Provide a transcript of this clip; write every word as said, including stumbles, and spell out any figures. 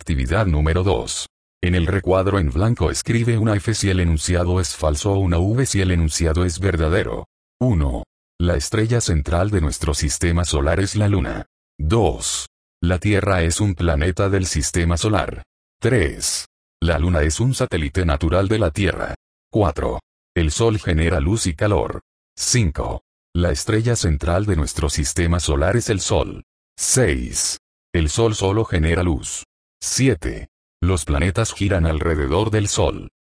Actividad número dos. En el recuadro en blanco escribe una F si el enunciado es falso o una V si el enunciado es verdadero. uno. La estrella central de nuestro sistema solar es la Luna. dos. La Tierra es un planeta del sistema solar. tres. La Luna es un satélite natural de la Tierra. cuatro. El Sol genera luz y calor. cinco. La estrella central de nuestro sistema solar es el Sol. seis. El Sol solo genera luz. siete. Los planetas giran alrededor del Sol.